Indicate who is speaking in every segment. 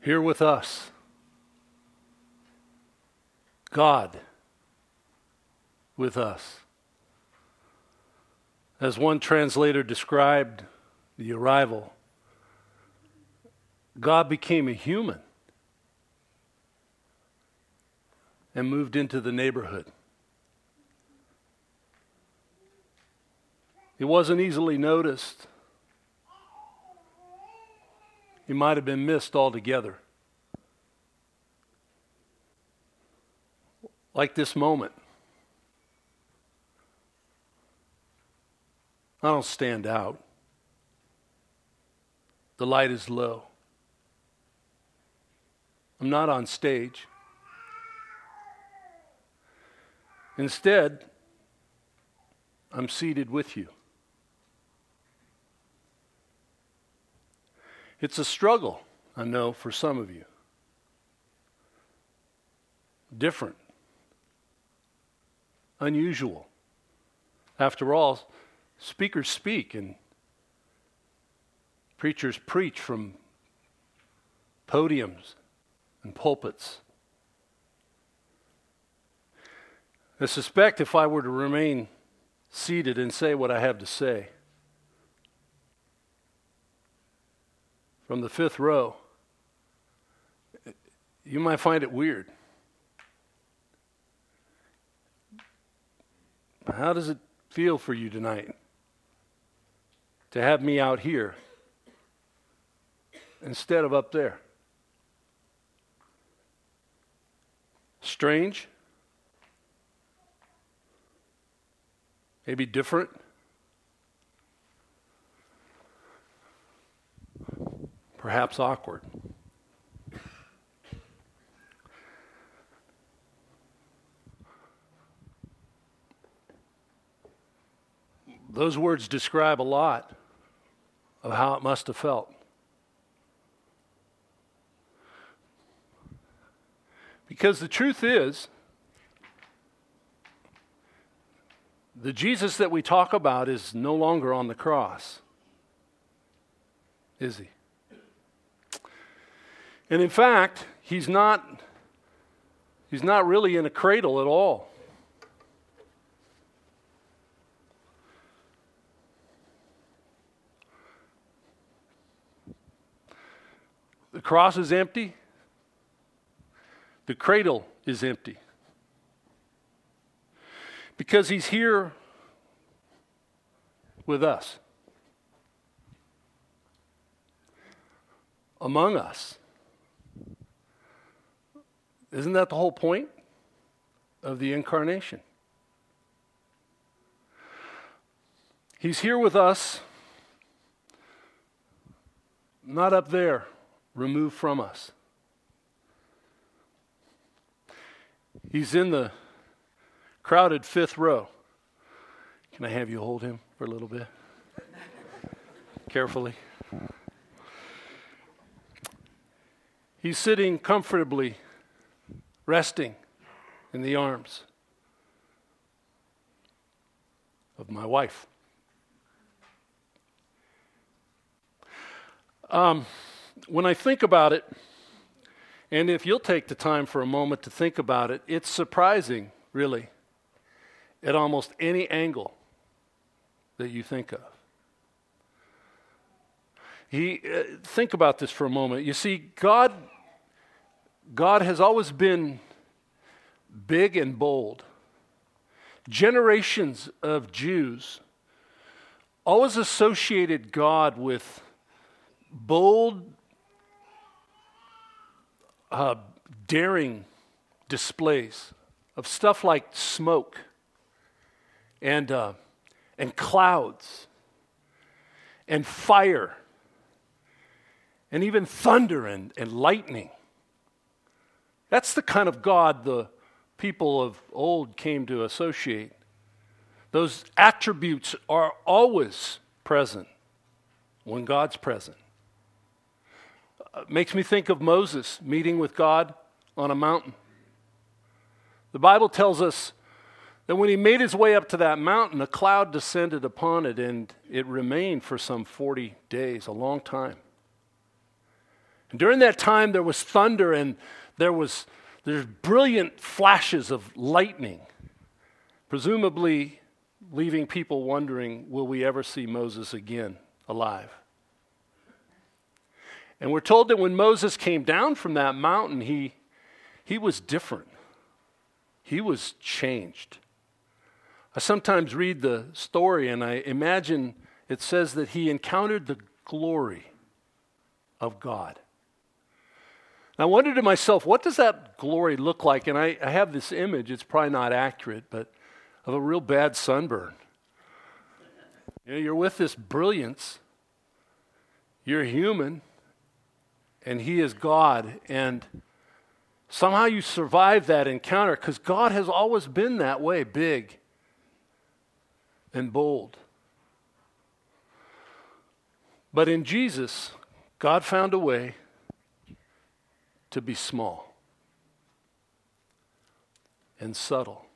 Speaker 1: here with us. God with us. As one translator described the arrival, God became a human and moved into the neighborhood. It wasn't easily noticed. He might have been missed altogether. Like this moment. I don't stand out. The light is low. I'm not on stage. Instead, I'm seated with you. It's a struggle, I know, for some of you. Different. Unusual. After all, speakers speak and preachers preach from podiums and pulpits. I suspect if I were to remain seated and say what I have to say, from the fifth row, you might find it weird. How does it feel for you tonight to have me out here instead of up there? Strange? Maybe different? Perhaps awkward. Those words describe a lot of how it must have felt. Because the truth is, the Jesus that we talk about is no longer on the cross, is he? And in fact, he's not really in a cradle at all. The cross is empty. The cradle is empty. Because he's here with us. Among us. Isn't that the whole point of the incarnation? He's here with us, not up there, removed from us. He's in the crowded fifth row. Can I have you hold him for a little bit? Carefully. He's sitting comfortably, resting in the arms of my wife. When I think about it, and if you'll take the time for a moment to think about it, it's surprising, really, at almost any angle that you think of. Think about this for a moment. You see, God has always been big and bold. Generations of Jews always associated God with bold, daring displays of stuff like smoke and clouds and fire and even thunder and lightning. That's the kind of God the people of old came to associate. Those attributes are always present when God's present. Makes me think of Moses meeting with God on a mountain. The Bible tells us that when he made his way up to that mountain, a cloud descended upon it, and it remained for some 40 days, a long time. And during that time, there was thunder and there's brilliant flashes of lightning, presumably leaving people wondering, will we ever see Moses again alive? And we're told that when Moses came down from that mountain, he was different. He was changed. I sometimes read the story and I imagine it says that he encountered the glory of God. And I wondered to myself, what does that glory look like? And I have this image, it's probably not accurate, but of a real bad sunburn. You're with this brilliance. You're human, and he is God. And somehow you survive that encounter because God has always been that way, big and bold. But in Jesus, God found a way to be small and subtle.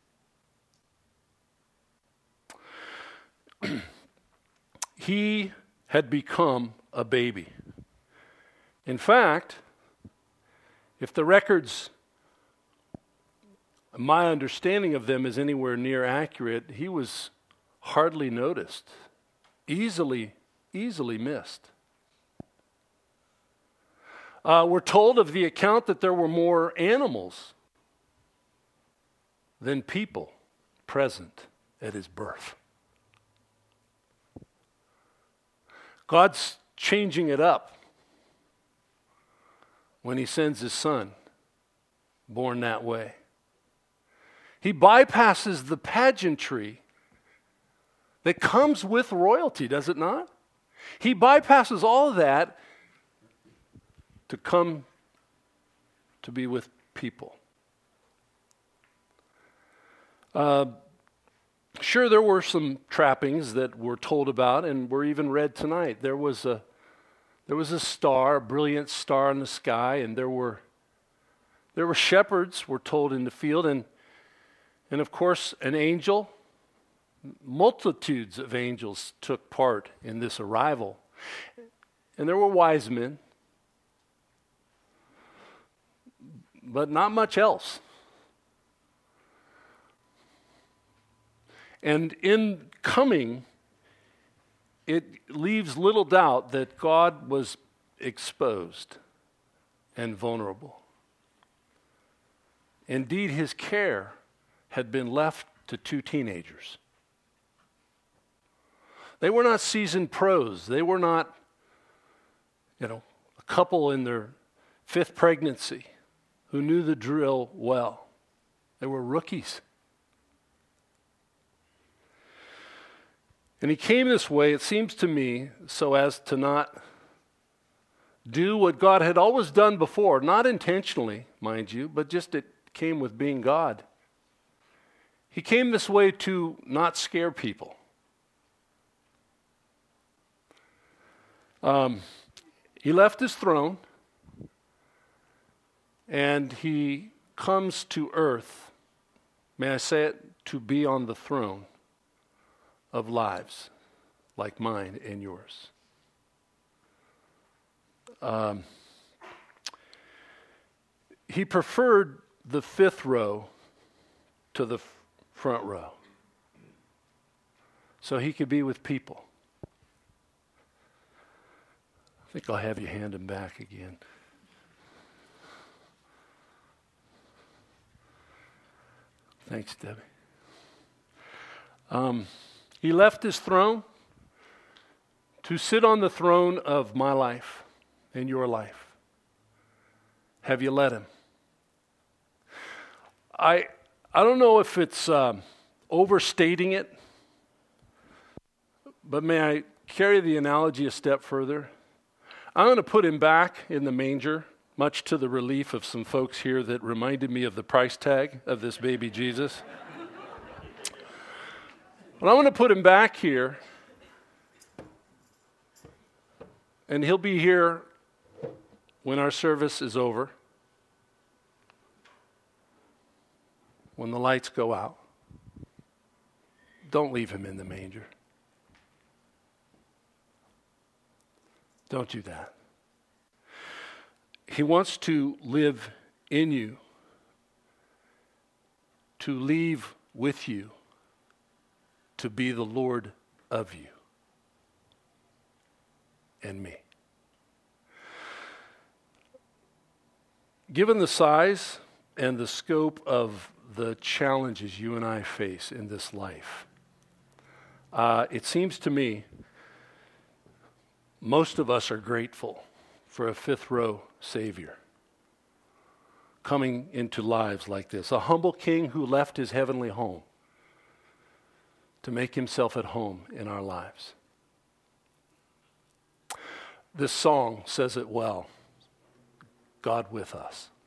Speaker 1: He had become a baby. In fact, if the records, my understanding of them is anywhere near accurate, he was hardly noticed, easily missed. We're told of the account that there were more animals than people present at his birth. God's changing it up when he sends his son, born that way. He bypasses the pageantry that comes with royalty, does it not? He bypasses all of that to come to be with people. Sure, there were some trappings that we're told about and were even read tonight. There was a star, a brilliant star in the sky, and there were shepherds, we're told, in the field, and of course an angel. Multitudes of angels took part in this arrival. And there were wise men, but not much else. And in coming, it leaves little doubt that God was exposed and vulnerable. Indeed, his care had been left to two teenagers. They were not seasoned pros. They were not, a couple in their fifth pregnancy who knew the drill well. They were rookies. And he came this way, it seems to me, so as to not do what God had always done before, not intentionally, mind you, but just it came with being God. He came this way to not scare people. He left his throne, and he comes to earth, may I say it, to be on the throne of lives like mine and yours. He preferred the fifth row to the front row so he could be with people. I think I'll have you hand him back again. Thanks, Debbie. He left his throne to sit on the throne of my life and your life. Have you let him? I don't know if it's overstating it, but may I carry the analogy a step further? I'm going to put him back in the manger, much to the relief of some folks here that reminded me of the price tag of this baby Jesus. But I'm going to put him back here, and he'll be here when our service is over, when the lights go out. Don't leave him in the manger. Don't do that. He wants to live in you, to leave with you, to be the Lord of you and me. Given the size and the scope of the challenges you and I face in this life, it seems to me most of us are grateful for a fifth-row Savior coming into lives like this, a humble king who left his heavenly home to make himself at home in our lives. This song says it well, God with us.